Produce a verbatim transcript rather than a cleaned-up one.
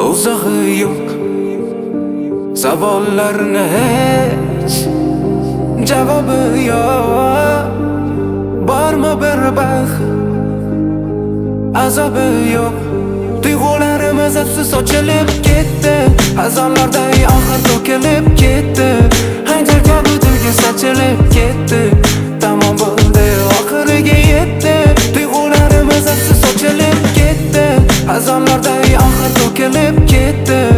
Do'zaxi yo'q, savollarni hech javobi yo'q. Bormi bir baxt, azobi yo'q. Tuyg'ularimiz hepsi sochilib ketdi, xazonlarday oxir to'kilib ketdi. Hanjar kabi dilga sochilib ketdi, tamom bo'ldi, oxiriga yetdi. Tuyg'ularimiz hepsi sochilib ketdi, xazonlarday oxir to'kilib ketdi.